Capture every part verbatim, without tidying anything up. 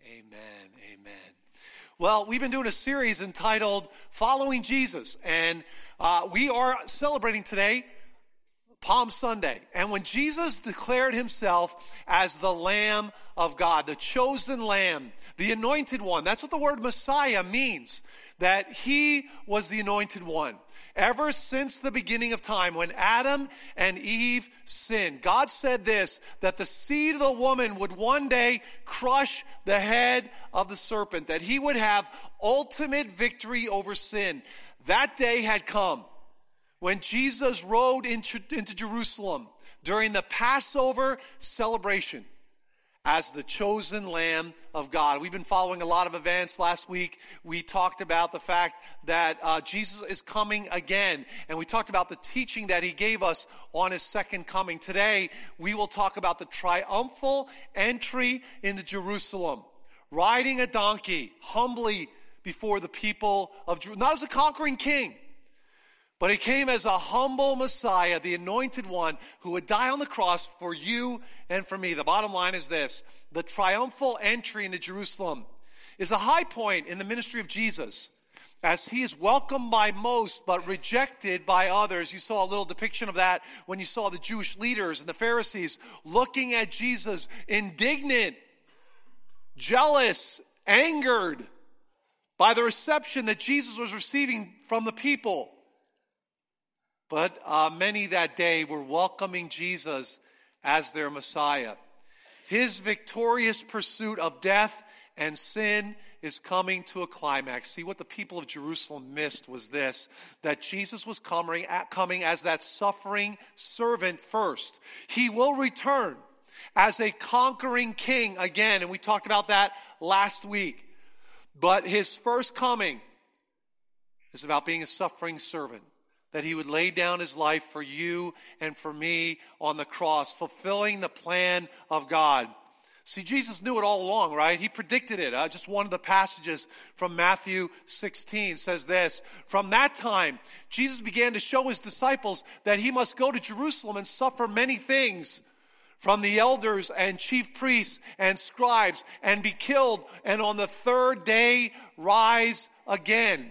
Amen. Amen. Well, we've been doing a series entitled Following Jesus, and uh, we are celebrating today Palm Sunday. And when Jesus declared himself as the Lamb of God, the chosen Lamb, the anointed one, that's what the word Messiah means, that he was the anointed one. Ever since the beginning of time, when Adam and Eve sinned, God said this, that the seed of the woman would one day crush the head of the serpent, that he would have ultimate victory over sin. That day had come when Jesus rode into, into Jerusalem during the Passover celebration as the chosen Lamb of God. We've been following a lot of events. Last week, we talked about the fact that uh, Jesus is coming again. And we talked about the teaching that he gave us on his second coming. Today, we will talk about the triumphal entry into Jerusalem. Riding a donkey humbly before the people of Jerusalem. Not as a conquering king, but he came as a humble Messiah, the anointed one, who would die on the cross for you and for me. The bottom line is this. The triumphal entry into Jerusalem is a high point in the ministry of Jesus, as he is welcomed by most but rejected by others. You saw a little depiction of that when you saw the Jewish leaders and the Pharisees looking at Jesus, indignant, jealous, angered by the reception that Jesus was receiving from the people. But uh, many that day were welcoming Jesus as their Messiah. His victorious pursuit of death and sin is coming to a climax. See, what the people of Jerusalem missed was this, that Jesus was coming, coming as that suffering servant first. He will return as a conquering king again, and we talked about that last week. But his first coming is about being a suffering servant, that he would lay down his life for you and for me on the cross, fulfilling the plan of God. See, Jesus knew it all along, right? He predicted it. Uh, just one of the passages from Matthew sixteen says this. From that time, Jesus began to show his disciples that he must go to Jerusalem and suffer many things from the elders and chief priests and scribes and be killed, and on the third day rise again.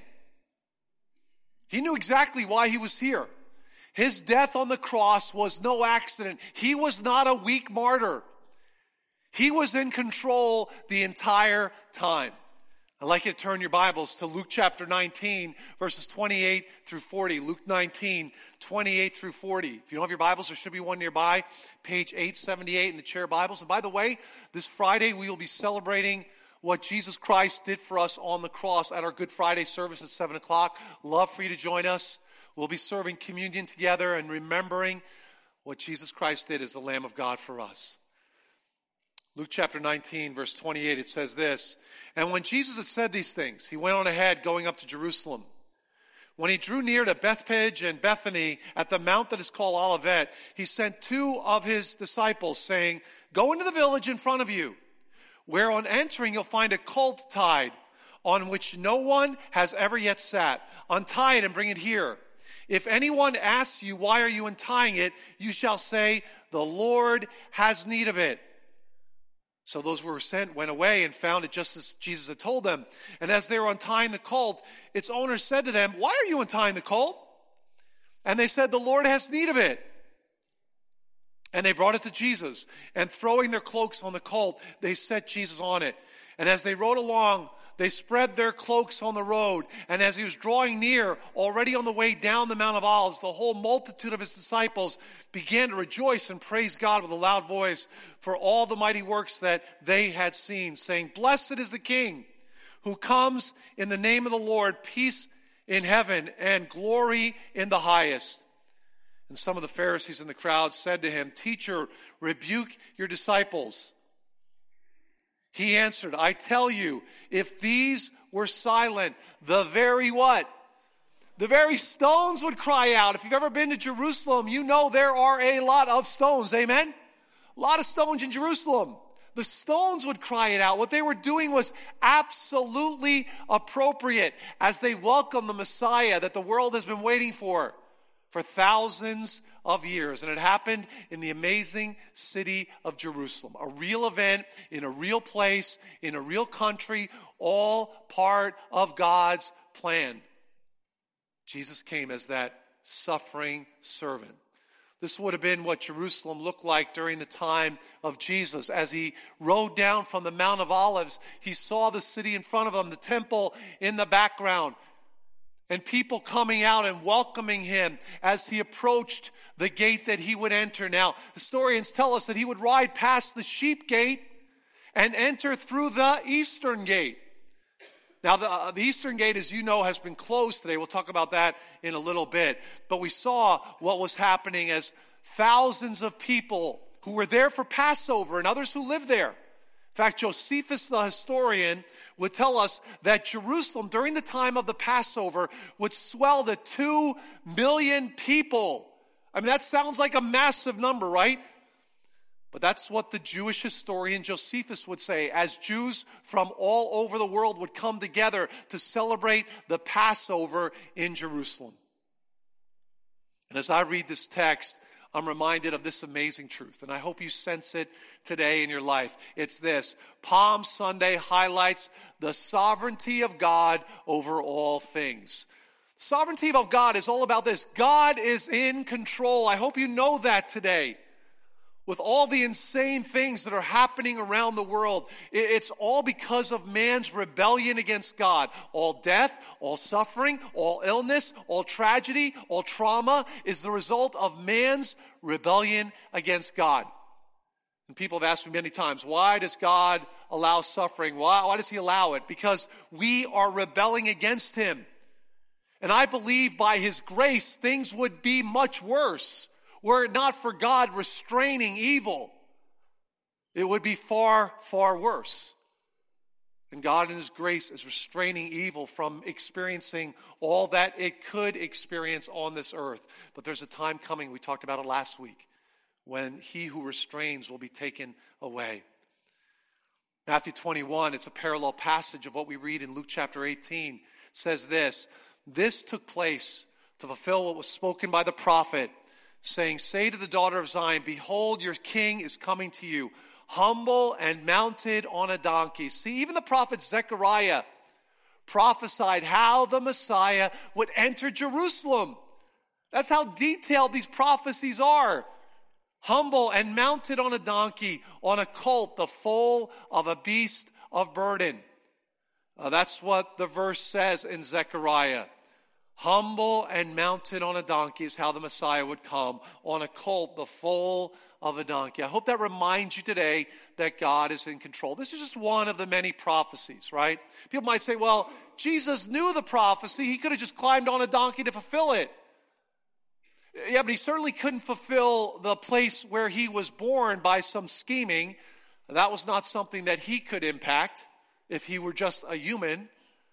He knew exactly why he was here. His death on the cross was no accident. He was not a weak martyr. He was in control the entire time. I'd like you to turn your Bibles to Luke chapter nineteen, verses twenty-eight through forty. Luke nineteen, twenty-eight through forty. If you don't have your Bibles, there should be one nearby. Page eight seventy-eight in the chair Bibles. And by the way, this Friday we will be celebrating what Jesus Christ did for us on the cross at our Good Friday service at seven o'clock. Love for you to join us. We'll be serving communion together and remembering what Jesus Christ did as the Lamb of God for us. Luke chapter nineteen, verse twenty-eight, it says this, and when Jesus had said these things, he went on ahead going up to Jerusalem. When he drew near to Bethphage and Bethany at the mount that is called Olivet, he sent two of his disciples, saying, go into the village in front of you, where on entering you'll find a colt tied, on which no one has ever yet sat. Untie it and bring it here. If anyone asks you, why are you untying it? You shall say, the Lord has need of it. So those who were sent went away and found it just as Jesus had told them. And as they were untying the colt, its owner said to them, why are you untying the colt? And they said, the Lord has need of it. And they brought it to Jesus, and throwing their cloaks on the colt, they set Jesus on it. And as they rode along, they spread their cloaks on the road. And as he was drawing near, already on the way down the Mount of Olives, the whole multitude of his disciples began to rejoice and praise God with a loud voice for all the mighty works that they had seen, saying, blessed is the King who comes in the name of the Lord, peace in heaven and glory in the highest. And some of the Pharisees in the crowd said to him, teacher, rebuke your disciples. He answered, I tell you, if these were silent, the very what? The very stones would cry out. If you've ever been to Jerusalem, you know there are a lot of stones. Amen? A lot of stones in Jerusalem. The stones would cry it out. What they were doing was absolutely appropriate as they welcomed the Messiah that the world has been waiting for for thousands of years. And it happened in the amazing city of Jerusalem. A real event in a real place, in a real country, all part of God's plan. Jesus came as that suffering servant. This would have been what Jerusalem looked like during the time of Jesus. As he rode down from the Mount of Olives, he saw the city in front of him, the temple in the background, and people coming out and welcoming him as he approached the gate that he would enter. Now, historians tell us that he would ride past the sheep gate and enter through the eastern gate. Now, the, uh, the eastern gate, as you know, has been closed today. We'll talk about that in a little bit. But we saw what was happening as thousands of people who were there for Passover and others who lived there. In fact, Josephus, the historian, would tell us that Jerusalem, during the time of the Passover, would swell to two million people. I mean, that sounds like a massive number, right? But that's what the Jewish historian Josephus would say, as Jews from all over the world would come together to celebrate the Passover in Jerusalem. And as I read this text, I'm reminded of this amazing truth, and I hope you sense it today in your life. It's this: Palm Sunday highlights the sovereignty of God over all things. Sovereignty of God is all about this. God is in control. I hope you know that today. With all the insane things that are happening around the world, it's all because of man's rebellion against God. All death, all suffering, all illness, all tragedy, all trauma is the result of man's rebellion against God. And people have asked me many times, why does God allow suffering? Why, why does he allow it? Because we are rebelling against him. And I believe by his grace, things would be much worse. Were it not for God restraining evil, it would be far, far worse. And God in his grace is restraining evil from experiencing all that it could experience on this earth. But there's a time coming, we talked about it last week, when he who restrains will be taken away. Matthew twenty-one, it's a parallel passage of what we read in Luke chapter eighteen. It says this: this took place to fulfill what was spoken by the prophet, saying, say to the daughter of Zion, behold, your king is coming to you, humble and mounted on a donkey. See, even the prophet Zechariah prophesied how the Messiah would enter Jerusalem. That's how detailed these prophecies are. Humble and mounted on a donkey, on a colt, the foal of a beast of burden. Uh, that's what the verse says in Zechariah. Humble and mounted on a donkey is how the Messiah would come, on a colt, the foal of a donkey. I hope that reminds you today that God is in control. This is just one of the many prophecies, right? People might say, well, Jesus knew the prophecy. He could have just climbed on a donkey to fulfill it. Yeah, but he certainly couldn't fulfill the place where he was born by some scheming. That was not something that he could impact if he were just a human.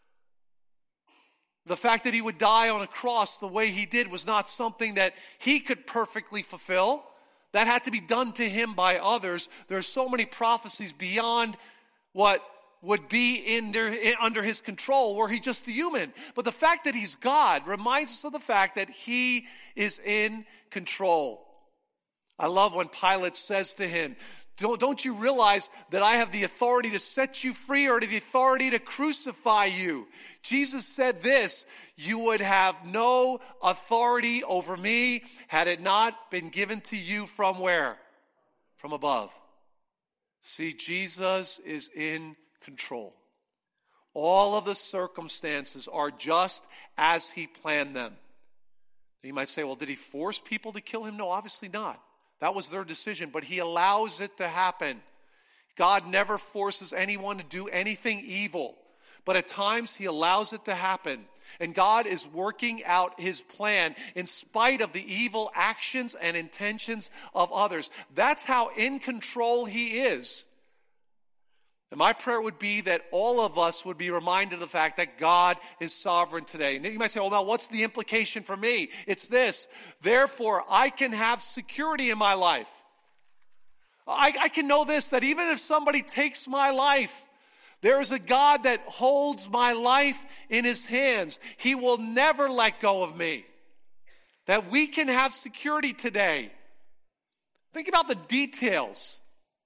The fact that he would die on a cross the way he did was not something that he could perfectly fulfill. That had to be done to him by others. There are so many prophecies beyond what would be in their, in, under his control were he just a human. But the fact that he's God reminds us of the fact that he is in control. I love when Pilate says to him, Don't, don't you realize that I have the authority to set you free or the authority to crucify you? Jesus said this: you would have no authority over me had it not been given to you from where? From above. See, Jesus is in control. All of the circumstances are just as he planned them. You might say, well, did he force people to kill him? No, obviously not. That was their decision, but he allows it to happen. God never forces anyone to do anything evil, but at times he allows it to happen. And God is working out his plan in spite of the evil actions and intentions of others. That's how in control he is. And my prayer would be that all of us would be reminded of the fact that God is sovereign today. And you might say, well, now what's the implication for me? It's this: therefore, I can have security in my life. I, I can know this, that even if somebody takes my life, there is a God that holds my life in his hands. He will never let go of me. that we can have security today. Think about the details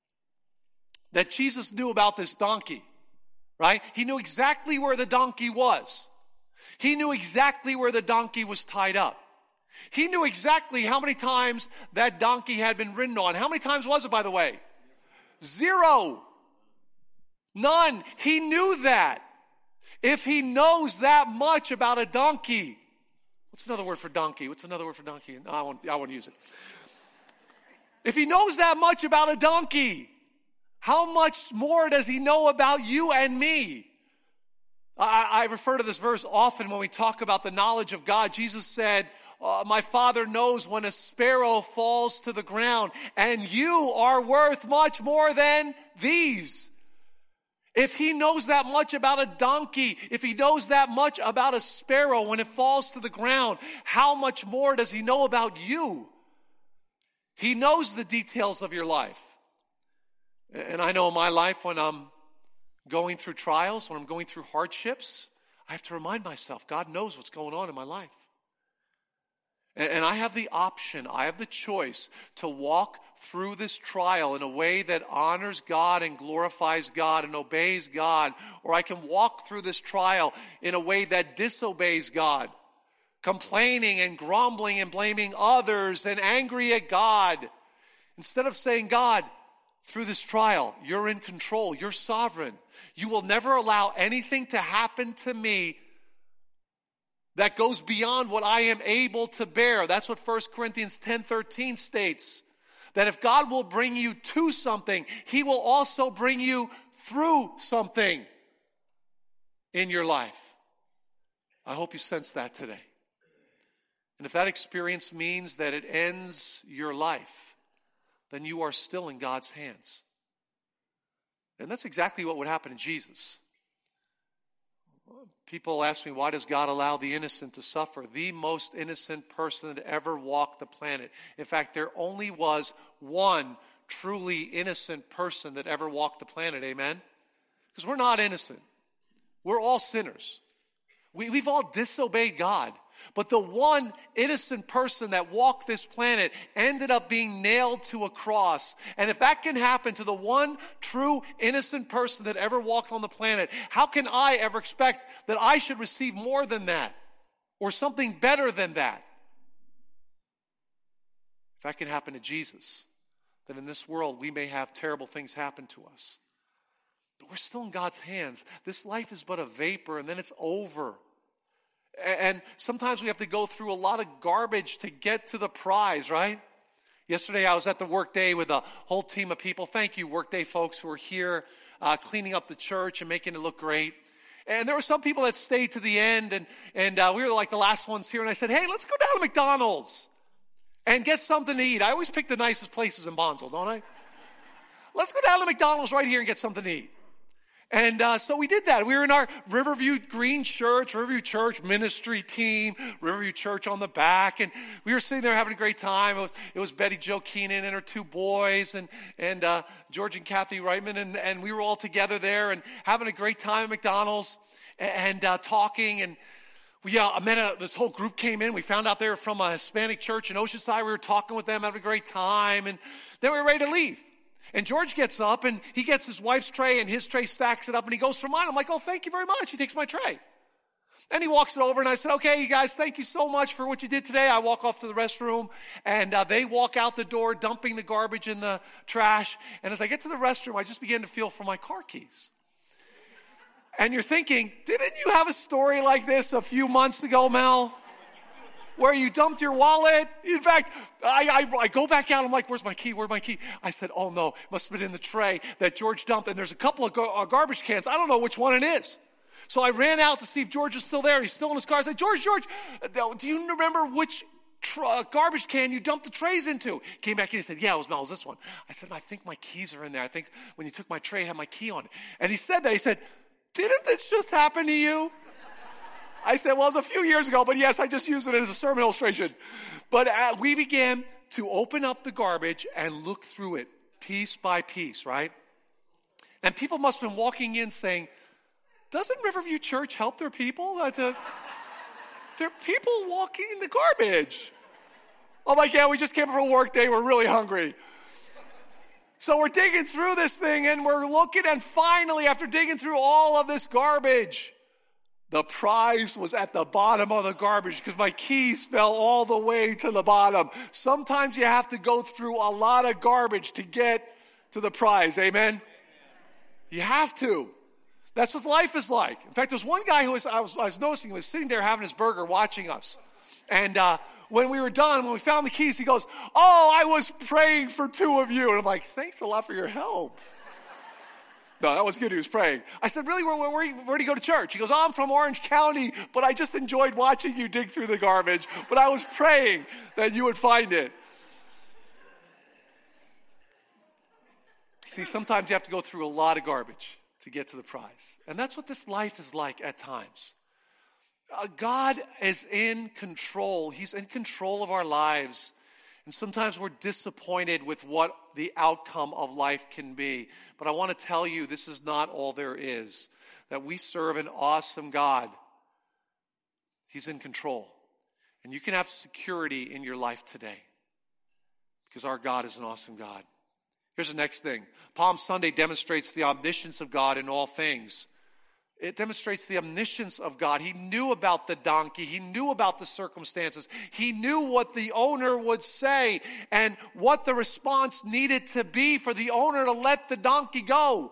that Jesus knew about this donkey, right? He knew exactly where the donkey was. He knew exactly where the donkey was tied up. He knew exactly how many times that donkey had been ridden on. How many times was it, by the way? Zero. None. He knew that. If he knows that much about a donkey, what's another word for donkey? What's another word for donkey? No, I won't, I won't use it. If he knows that much about a donkey, how much more does he know about you and me? I, I refer to this verse often when we talk about the knowledge of God. Jesus said, uh, my Father knows when a sparrow falls to the ground, and you are worth much more than these. If he knows that much about a donkey, if he knows that much about a sparrow when it falls to the ground, how much more does he know about you? He knows the details of your life. And I know in my life when I'm going through trials, when I'm going through hardships, I have to remind myself, God knows what's going on in my life. And I have the option, I have the choice to walk through this trial in a way that honors God and glorifies God and obeys God, or I can walk through this trial in a way that disobeys God, complaining and grumbling and blaming others and angry at God. Instead of saying, God, through this trial, you're in control, you're sovereign. You will never allow anything to happen to me that goes beyond what I am able to bear. That's what First Corinthians ten thirteen states. That if God will bring you to something, he will also bring you through something in your life. I hope you sense that today. And if that experience means that it ends your life, then you are still in God's hands. And that's exactly what would happen to Jesus. People ask me, why does God allow the innocent to suffer? The most innocent person that ever walked the planet. In fact, there only was one truly innocent person that ever walked the planet, amen? Because we're not innocent. We're all sinners. We, we've all disobeyed God. But the one innocent person that walked this planet ended up being nailed to a cross. And if that can happen to the one true innocent person that ever walked on the planet, how can I ever expect that I should receive more than that or something better than that? If that can happen to Jesus, then in this world we may have terrible things happen to us. But we're still in God's hands. This life is but a vapor and then it's over. And sometimes we have to go through a lot of garbage to get to the prize, right? Yesterday I was at the Workday with a whole team of people. Thank you, Workday folks who are here uh, cleaning up the church and making it look great. And there were some people that stayed to the end, and, and uh, we were like the last ones here. And I said, hey, let's go down to McDonald's and get something to eat. I always pick the nicest places in Bonzel, don't I? Let's go down to McDonald's right here and get something to eat. And uh, so we did that. We were in our Riverview Green Church, Riverview Church ministry team, Riverview Church on the back. And we were sitting there having a great time. It was, it was Betty Jo Keenan and her two boys and, and uh, George and Kathy Reitman. And, and we were all together there and having a great time at McDonald's and uh, talking. And we uh, met a, this whole group came in. We found out they were from a Hispanic church in Oceanside. We were talking with them, having a great time. And then we were ready to leave. And George gets up and he gets his wife's tray and his tray stacks it up and he goes for mine. I'm like, oh, thank you very much. He takes my tray. And he walks it over and I said, okay, you guys, thank you so much for what you did today. I walk off to the restroom and uh, they walk out the door dumping the garbage in the trash. And as I get to the restroom, I just begin to feel for my car keys. And you're thinking, didn't you have a story like this a few months ago, Mel? Where you dumped your wallet. In fact, I, I, I go back out. I'm like, where's my key? Where's my key? I said, oh no, it must have been in the tray that George dumped. And there's a couple of gar- uh, garbage cans. I don't know which one it is. So I ran out to see if George is still there. He's still in his car. I said, George, George, do you remember which tr- uh, garbage can you dumped the trays into? He came back in and said, yeah, it was Mel, it was this one. I said, I think my keys are in there. I think when you took my tray, it had my key on it. And he said that. He said, didn't this just happen to you? I said, well, it was a few years ago, but yes, I just used it as a sermon illustration. But uh, we began to open up the garbage and look through it piece by piece, right? And people must have been walking in saying, doesn't Riverview Church help their people? Uh, to, they're people walking in the garbage. I'm like, yeah, we just came from a work day. We're really hungry. So we're digging through this thing and we're looking, and finally, after digging through all of this garbage, the prize was at the bottom of the garbage because my keys fell all the way to the bottom. Sometimes you have to go through a lot of garbage to get to the prize. Amen? You have to. That's what life is like. In fact, there's one guy who was, I was, I was noticing, he was sitting there having his burger watching us. And uh, when we were done, when we found the keys, he goes, oh, I was praying for two of you. And I'm like, thanks a lot for your help. No, that was good. He was praying. I said, really, where, where, where, where do you go to church? He goes, oh, I'm from Orange County, but I just enjoyed watching you dig through the garbage. But I was praying that you would find it. See, sometimes you have to go through a lot of garbage to get to the prize. And that's what this life is like at times. Uh, God is in control. He's in control of our lives. And sometimes we're disappointed with what the outcome of life can be. But I want to tell you, this is not all there is. That we serve an awesome God. He's in control. And you can have security in your life today. Because our God is an awesome God. Here's the next thing. Palm Sunday demonstrates the omniscience of God in all things. It demonstrates the omniscience of God. He knew about the donkey. He knew about the circumstances. He knew what the owner would say and what the response needed to be for the owner to let the donkey go.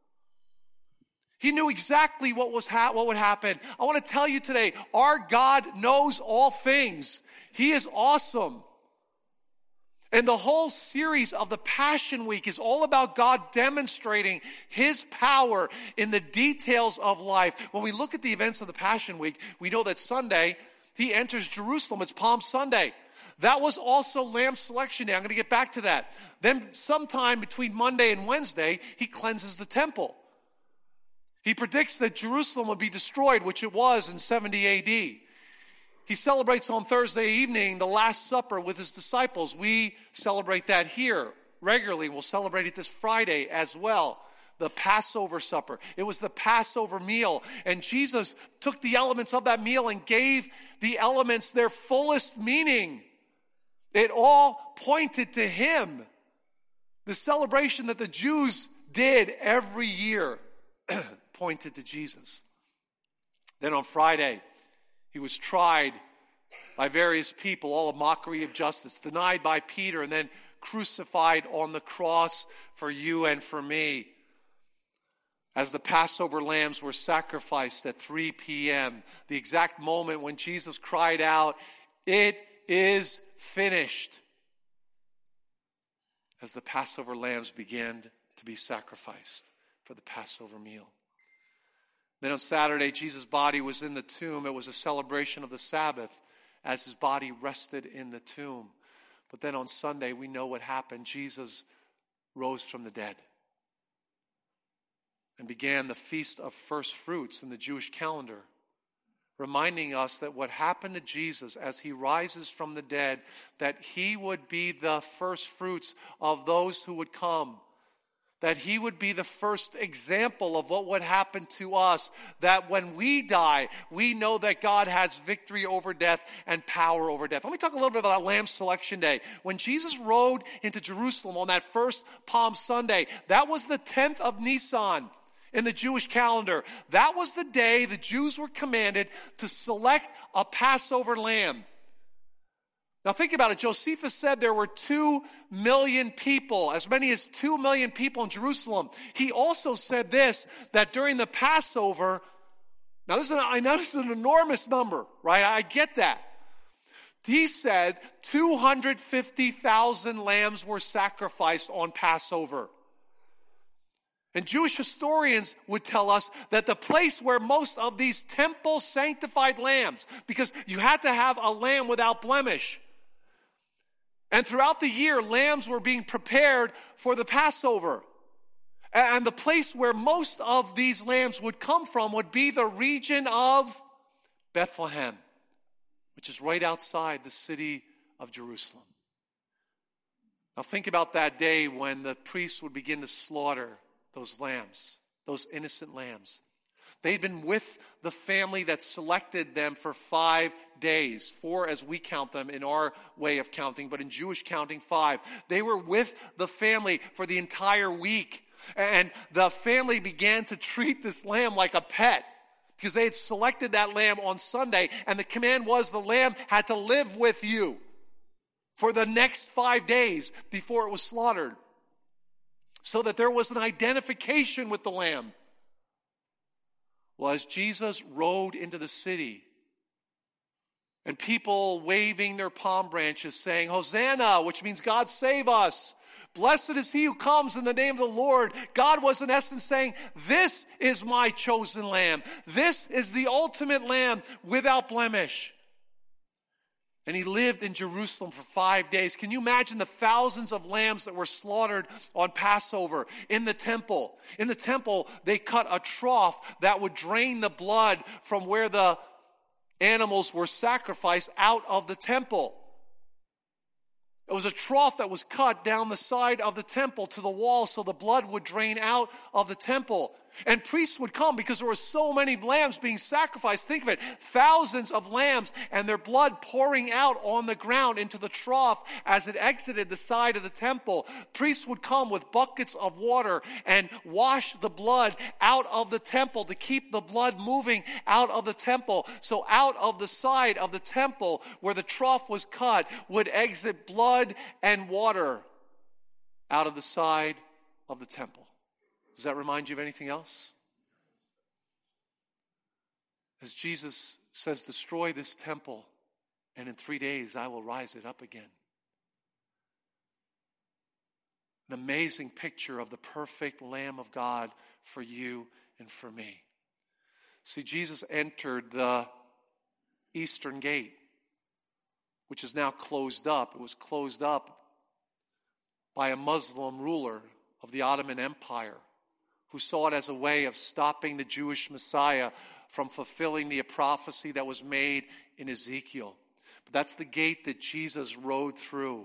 He knew exactly what was ha- what would happen. I want to tell you today, our God knows all things. He is awesome. And the whole series of the Passion Week is all about God demonstrating His power in the details of life. When we look at the events of the Passion Week, we know that Sunday, He enters Jerusalem. It's Palm Sunday. That was also Lamb Selection Day. I'm going to get back to that. Then sometime between Monday and Wednesday, He cleanses the temple. He predicts that Jerusalem would be destroyed, which it was in seventy A D. He celebrates on Thursday evening the Last Supper with His disciples. We celebrate that here regularly. We'll celebrate it this Friday as well. The Passover supper. It was the Passover meal. And Jesus took the elements of that meal and gave the elements their fullest meaning. It all pointed to Him. The celebration that the Jews did every year pointed to Jesus. Then on Friday, He was tried by various people, all a mockery of justice, denied by Peter, and then crucified on the cross for you and for me. As the Passover lambs were sacrificed at three p.m., the exact moment when Jesus cried out, "It is finished," as the Passover lambs began to be sacrificed for the Passover meal. Then on Saturday, Jesus' body was in the tomb. It was a celebration of the Sabbath as His body rested in the tomb. But then on Sunday, we know what happened. Jesus rose from the dead and began the Feast of First Fruits in the Jewish calendar, reminding us that what happened to Jesus as He rises from the dead, that He would be the first fruits of those who would come. That He would be the first example of what would happen to us. That when we die, we know that God has victory over death and power over death. Let me talk a little bit about Lamb Selection Day. When Jesus rode into Jerusalem on that first Palm Sunday, that was the tenth of Nisan in the Jewish calendar. That was the day the Jews were commanded to select a Passover lamb. Now think about it. Josephus said there were two million people, as many as two million people in Jerusalem. He also said this, that during the Passover, now this is an, I know this is an enormous number, right? I get that. He said two hundred fifty thousand lambs were sacrificed on Passover. And Jewish historians would tell us that the place where most of these temple sanctified lambs, because you had to have a lamb without blemish. And throughout the year, lambs were being prepared for the Passover. And the place where most of these lambs would come from would be the region of Bethlehem, which is right outside the city of Jerusalem. Now think about that day when the priests would begin to slaughter those lambs, those innocent lambs. They'd been with the family that selected them for five days. Four as we count them in our way of counting, but in Jewish counting, five. They were with the family for the entire week. And the family began to treat this lamb like a pet because they had selected that lamb on Sunday. And the command was the lamb had to live with you for the next five days before it was slaughtered, so that there was an identification with the lamb. Well, as Jesus rode into the city, and people waving their palm branches saying, Hosanna, which means God save us. Blessed is he who comes in the name of the Lord. God was in essence saying, this is my chosen lamb. This is the ultimate lamb without blemish. And he lived in Jerusalem for five days. Can you imagine the thousands of lambs that were slaughtered on Passover in the temple? In the temple, they cut a trough that would drain the blood from where the animals were sacrificed out of the temple. It was a trough that was cut down the side of the temple to the wall so the blood would drain out of the temple. And priests would come because there were so many lambs being sacrificed. Think of it, thousands of lambs and their blood pouring out on the ground into the trough as it exited the side of the temple. Priests would come with buckets of water and wash the blood out of the temple to keep the blood moving out of the temple. So out of the side of the temple where the trough was cut would exit blood and water out of the side of the temple. Does that remind you of anything else? As Jesus says, destroy this temple, and in three days I will rise it up again. An amazing picture of the perfect Lamb of God for you and for me. See, Jesus entered the eastern gate, which is now closed up. It was closed up by a Muslim ruler of the Ottoman Empire, who saw it as a way of stopping the Jewish Messiah from fulfilling the prophecy that was made in Ezekiel. But that's the gate that Jesus rode through.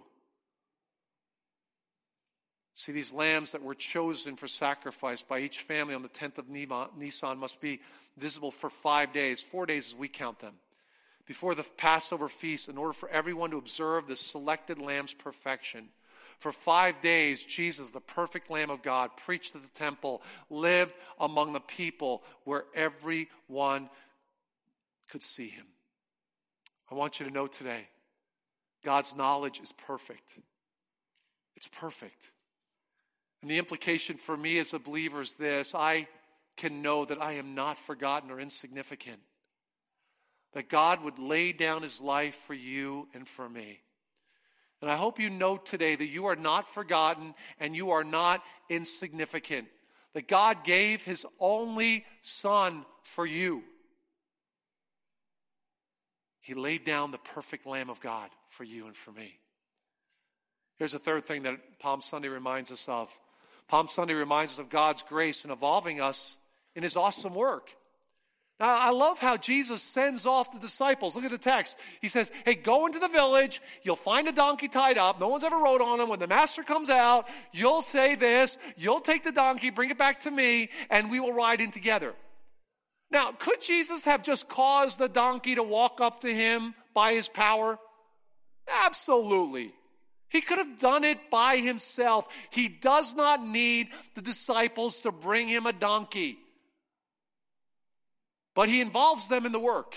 See, these lambs that were chosen for sacrifice by each family on the tenth of Nisan must be visible for five days, four days as we count them, before the Passover feast, in order for everyone to observe the selected lamb's perfection. For five days, Jesus, the perfect Lamb of God, preached at the temple, lived among the people where everyone could see him. I want you to know today, God's knowledge is perfect. It's perfect. And the implication for me as a believer is this: I can know that I am not forgotten or insignificant. That God would lay down his life for you and for me. And I hope you know today that you are not forgotten and you are not insignificant. That God gave his only Son for you. He laid down the perfect Lamb of God for you and for me. Here's a third thing that Palm Sunday reminds us of. Palm Sunday reminds us of God's grace in evolving us in his awesome work. Now, I love how Jesus sends off the disciples. Look at the text. He says, hey, go into the village. You'll find a donkey tied up. No one's ever rode on him. When the master comes out, you'll say this. You'll take the donkey, bring it back to me, and we will ride in together. Now, could Jesus have just caused the donkey to walk up to him by his power? Absolutely. He could have done it by himself. He does not need the disciples to bring him a donkey. But he involves them in the work.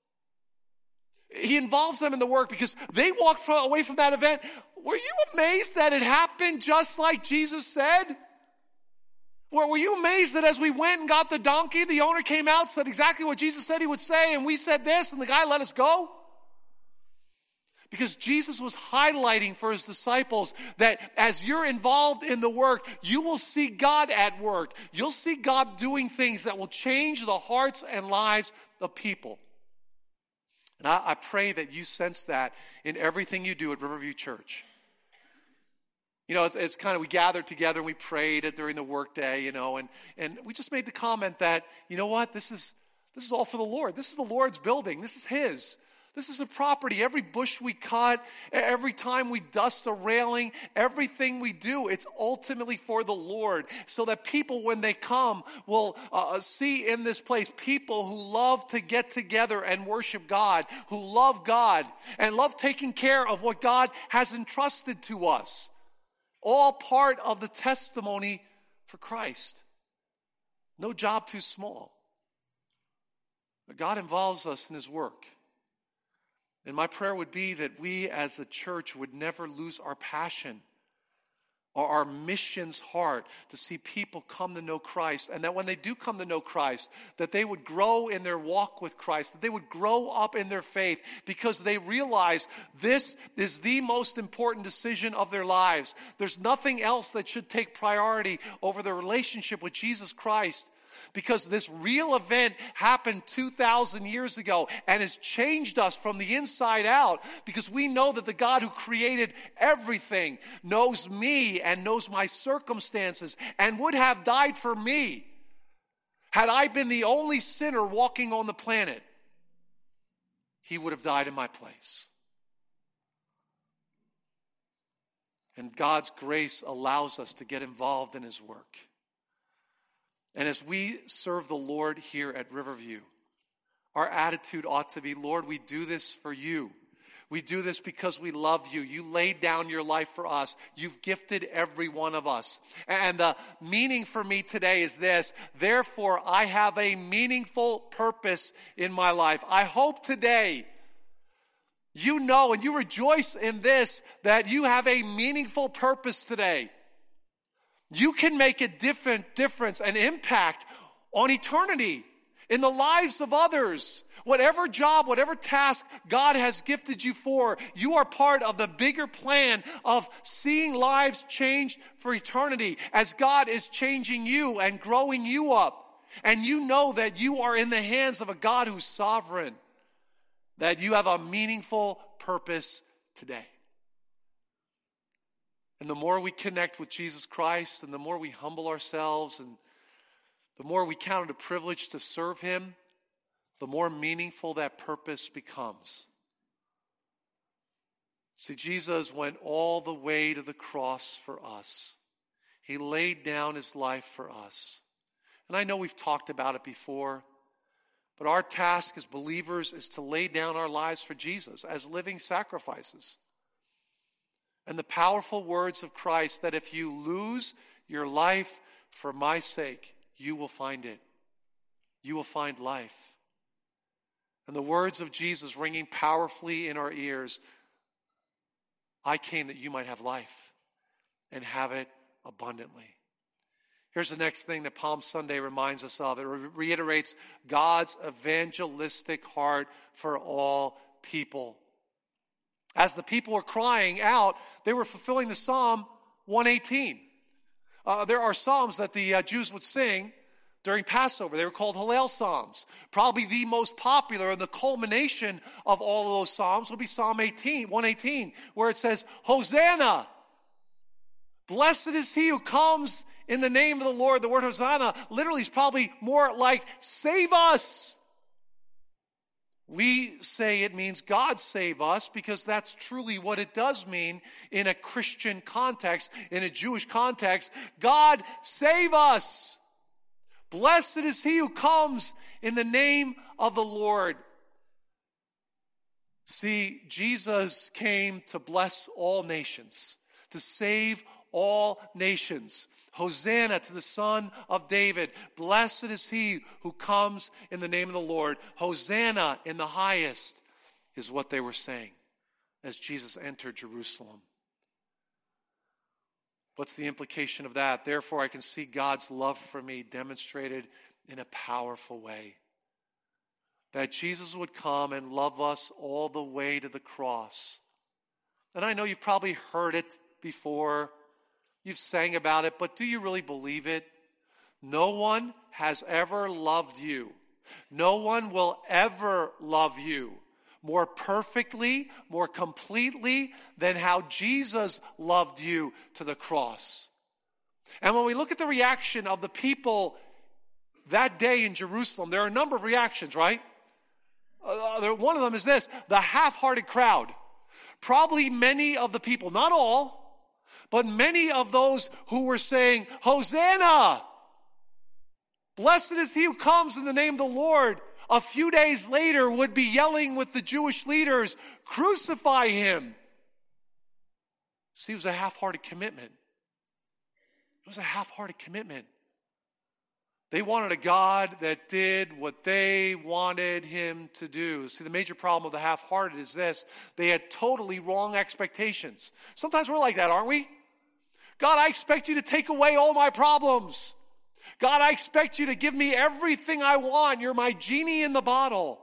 He involves them in the work because they walked from, away from that event. Were you amazed that it happened just like Jesus said? Were, were you amazed that as we went and got the donkey, the owner came out, said exactly what Jesus said he would say, and we said this, and the guy let us go? Because Jesus was highlighting for his disciples that as you're involved in the work, you will see God at work. You'll see God doing things that will change the hearts and lives of people. And I, I pray that you sense that in everything you do at Riverview Church. You know, it's, it's kind of, we gathered together and we prayed during the workday, you know, and, and we just made the comment that, you know what, this is, this is all for the Lord. This is the Lord's building. This is his. This is a property. Every bush we cut, every time we dust a railing, everything we do, it's ultimately for the Lord. So that people, when they come, will uh, see in this place people who love to get together and worship God, who love God, and love taking care of what God has entrusted to us. All part of the testimony for Christ. No job too small. But God involves us in his work. And my prayer would be that we as a church would never lose our passion or our mission's heart to see people come to know Christ. And that when they do come to know Christ, that they would grow in their walk with Christ, that they would grow up in their faith because they realize this is the most important decision of their lives. There's nothing else that should take priority over their relationship with Jesus Christ. Because this real event happened two thousand years ago and has changed us from the inside out, because we know that the God who created everything knows me and knows my circumstances and would have died for me had I been the only sinner walking on the planet. He would have died in my place. And God's grace allows us to get involved in his work. And as we serve the Lord here at Riverview, our attitude ought to be, Lord, we do this for you. We do this because we love you. You laid down your life for us. You've gifted every one of us. And the meaning for me today is this: therefore, I have a meaningful purpose in my life. I hope today you know and you rejoice in this, that you have a meaningful purpose today. You can make a different difference, an impact on eternity, in the lives of others. Whatever job, whatever task God has gifted you for, you are part of the bigger plan of seeing lives changed for eternity as God is changing you and growing you up. And you know that you are in the hands of a God who's sovereign, that you have a meaningful purpose today. And the more we connect with Jesus Christ, and the more we humble ourselves, and the more we count it a privilege to serve him, the more meaningful that purpose becomes. See, Jesus went all the way to the cross for us. He laid down his life for us. And I know we've talked about it before, but our task as believers is to lay down our lives for Jesus as living sacrifices. And the powerful words of Christ that if you lose your life for my sake, you will find it. You will find life. And the words of Jesus ringing powerfully in our ears, I came that you might have life and have it abundantly. Here's the next thing that Palm Sunday reminds us of. It reiterates God's evangelistic heart for all people. As the people were crying out, they were fulfilling the Psalm one eighteen. Uh, there are psalms that the uh, Jews would sing during Passover. They were called Hallel Psalms. Probably the most popular and the culmination of all of those psalms would be Psalm eighteen, one eighteen, where it says, Hosanna! Blessed is he who comes in the name of the Lord. The word Hosanna literally is probably more like save us. We say it means God save us because that's truly what it does mean in a Christian context, in a Jewish context. God save us. Blessed is he who comes in the name of the Lord. See, Jesus came to bless all nations, to save all nations. Hosanna to the Son of David. Blessed is he who comes in the name of the Lord. Hosanna in the highest is what they were saying as Jesus entered Jerusalem. What's the implication of that? Therefore, I can see God's love for me demonstrated in a powerful way. That Jesus would come and love us all the way to the cross. And I know you've probably heard it before. You've sang about it, but do you really believe it? No one has ever loved you. No one will ever love you more perfectly, more completely than how Jesus loved you to the cross. And when we look at the reaction of the people that day in Jerusalem, there are a number of reactions, right? Uh, one of them is this, the half-hearted crowd. Probably many of the people, not all, but many of those who were saying, Hosanna! Blessed is he who comes in the name of the Lord. A few days later would be yelling with the Jewish leaders, crucify him. See, it was a half-hearted commitment. It was a half-hearted commitment. They wanted a God that did what they wanted him to do. See, the major problem of the half-hearted is this. They had totally wrong expectations. Sometimes we're like that, aren't we? God, I expect you to take away all my problems. God, I expect you to give me everything I want. You're my genie in the bottle.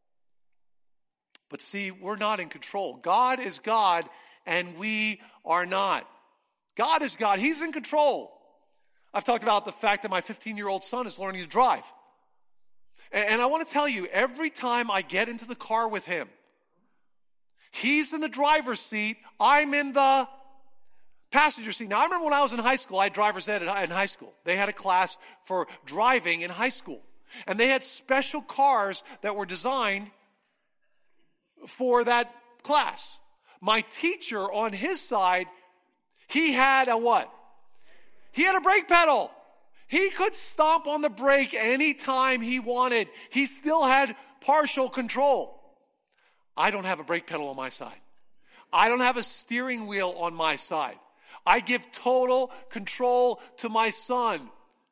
But see, we're not in control. God is God, and we are not. God is God. He's in control. I've talked about the fact that my fifteen-year-old son is learning to drive. And I want to tell you, every time I get into the car with him, he's in the driver's seat, I'm in the passenger seat. Now, I remember when I was in high school, I had driver's ed in high school. They had a class for driving in high school. And they had special cars that were designed for that class. My teacher on his side, he had a what? He had a brake pedal. He could stomp on the brake anytime he wanted. He still had partial control. I don't have a brake pedal on my side. I don't have a steering wheel on my side. I give total control to my son.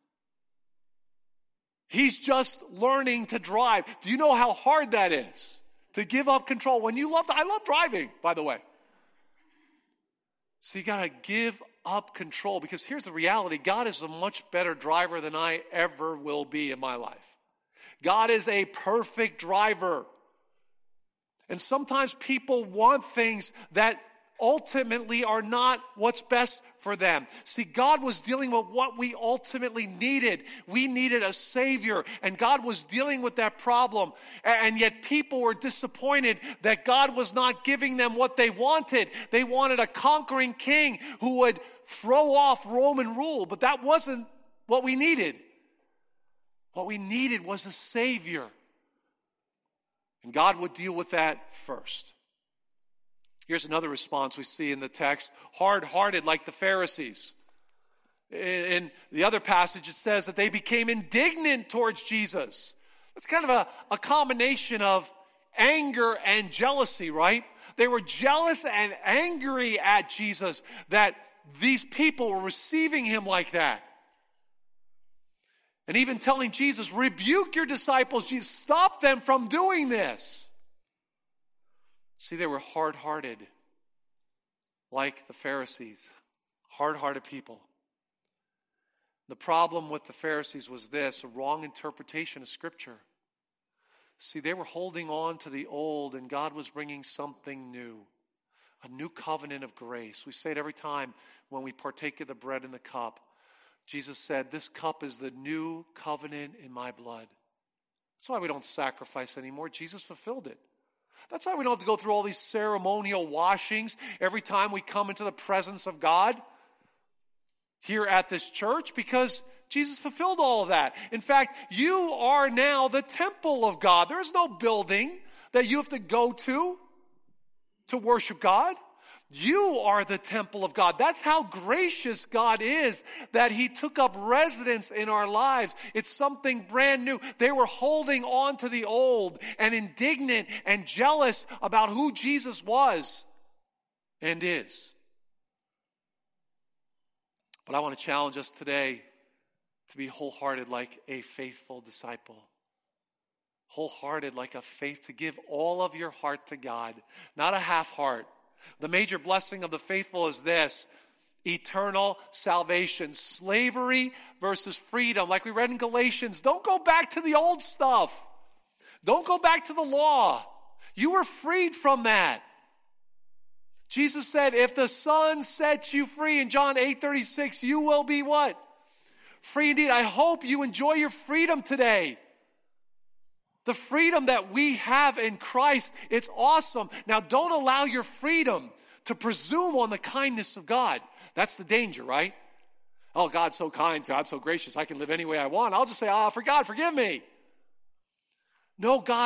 He's just learning to drive. Do you know how hard that is? To give up control. When you love, I love driving, by the way. So you got to give up control, because here's the reality. God is a much better driver than I ever will be in my life. God is a perfect driver. And sometimes people want things that ultimately are not what's best for them. See, God was dealing with what we ultimately needed. We needed a Savior, and God was dealing with that problem. And yet people were disappointed that God was not giving them what they wanted. They wanted a conquering king who would throw off Roman rule, but that wasn't what we needed. What we needed was a Savior. And God would deal with that first. Here's another response we see in the text. Hard-hearted like the Pharisees. In the other passage, it says that they became indignant towards Jesus. That's kind of a, a combination of anger and jealousy, right? They were jealous and angry at Jesus that these people were receiving him like that. And even telling Jesus, rebuke your disciples, Jesus, stop them from doing this. See, they were hard-hearted, like the Pharisees, hard-hearted people. The problem with the Pharisees was this, a wrong interpretation of Scripture. See, they were holding on to the old, and God was bringing something new, a new covenant of grace. We say it every time when we partake of the bread and the cup. Jesus said, this cup is the new covenant in my blood. That's why we don't sacrifice anymore. Jesus fulfilled it. That's why we don't have to go through all these ceremonial washings every time we come into the presence of God here at this church, because Jesus fulfilled all of that. In fact, you are now the temple of God. There is no building that you have to go to to worship God. You are the temple of God. That's how gracious God is, that he took up residence in our lives. It's something brand new. They were holding on to the old and indignant and jealous about who Jesus was and is. But I want to challenge us today to be wholehearted like a faithful disciple. Wholehearted like a faith, to give all of your heart to God, not a half heart. The major blessing of the faithful is this: eternal salvation. Slavery versus freedom. Like we read in Galatians, don't go back to the old stuff. Don't go back to the law. You were freed from that. Jesus said, if the Son sets you free, in John eight thirty-six, you will be what? Free indeed. I hope you enjoy your freedom today. The freedom that we have in Christ, it's awesome. Now, don't allow your freedom to presume on the kindness of God. That's the danger, right? Oh, God's so kind, God's so gracious, I can live any way I want. I'll just say, ah, oh, for God, forgive me. No, God's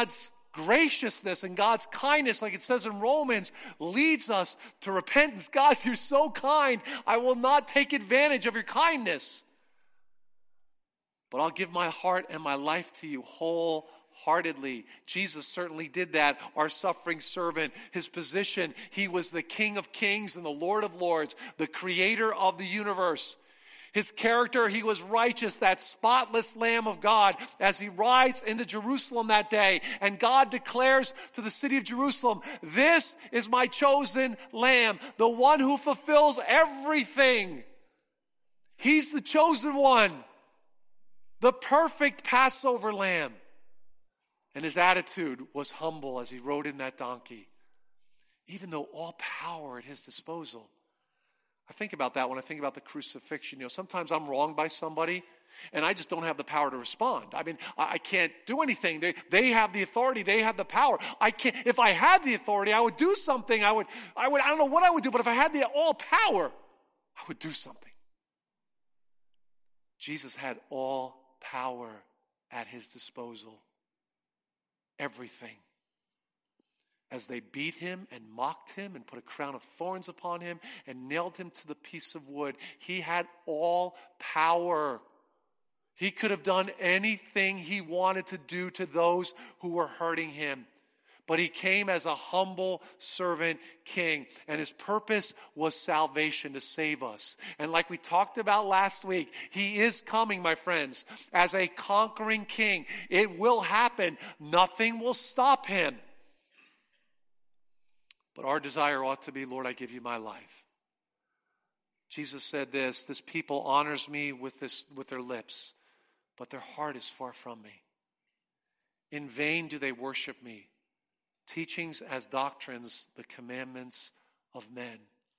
graciousness and God's kindness, like it says in Romans, leads us to repentance. God, you're so kind. I will not take advantage of your kindness. But I'll give my heart and my life to you wholeheartedly. Jesus certainly did that, our suffering servant. His position, he was the King of Kings and the Lord of Lords, the creator of the universe. His character, he was righteous, that spotless Lamb of God, as he rides into Jerusalem that day. And God declares to the city of Jerusalem, this is my chosen Lamb, the one who fulfills everything. He's the chosen one, the perfect Passover Lamb. And his attitude was humble as he rode in that donkey, even though all power at his disposal. I think about that when I think about the crucifixion. You know, sometimes I'm wronged by somebody and I just don't have the power to respond. I mean, I can't do anything. They, they have the authority. They have the power. I can't, if I had the authority, I would do something. I would, I would, I don't know what I would do, but if I had the all power, I would do something. Jesus had all power at his disposal. Everything. As they beat him and mocked him and put a crown of thorns upon him and nailed him to the piece of wood, he had all power. He could have done anything he wanted to do to those who were hurting him. But he came as a humble servant king, and his purpose was salvation, to save us. And like we talked about last week, he is coming, my friends, as a conquering king. It will happen. Nothing will stop him. But our desire ought to be, Lord, I give you my life. Jesus said this, this people honors me with this with their lips, but their heart is far from me. In vain do they worship me, teachings as doctrines the commandments of men.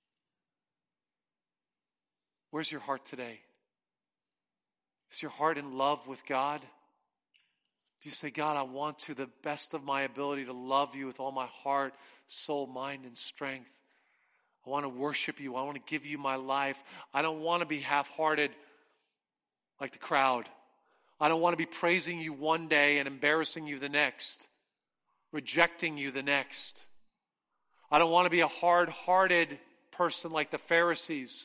Where's your heart today? Is your heart in love with God? Do you say, God, I want to, the best of my ability, to love you with all my heart, soul, mind, and strength. I want to worship you. I want to give you my life. I don't want to be half-hearted like the crowd. I don't want to be praising you one day and embarrassing you the next, rejecting you the next. I don't want to be a hard-hearted person like the Pharisees.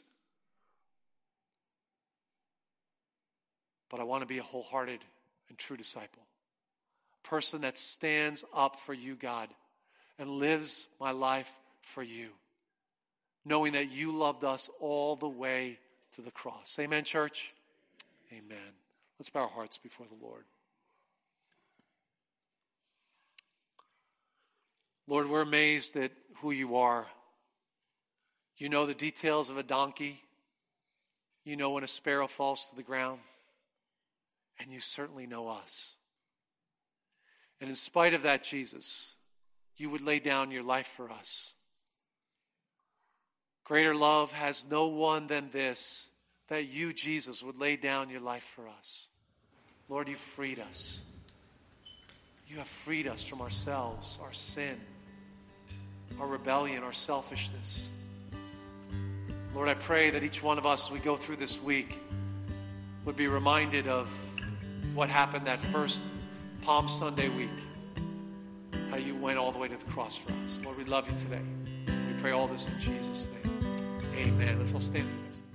But I want to be a wholehearted and true disciple. Person that stands up for you, God, and lives my life for you, knowing that you loved us all the way to the cross. Amen, church? Amen. Let's bow our hearts before the Lord. Lord, we're amazed at who you are. You know the details of a donkey. You know when a sparrow falls to the ground. And you certainly know us. And in spite of that, Jesus, you would lay down your life for us. Greater love has no one than this, that you, Jesus, would lay down your life for us. Lord, you freed us. You have freed us from ourselves, our sin, our rebellion, our selfishness. Lord, I pray that each one of us, as we go through this week, would be reminded of what happened that first Palm Sunday week, how you went all the way to the cross for us. Lord, we love you today. We pray all this in Jesus' name. Amen. Let's all stand together.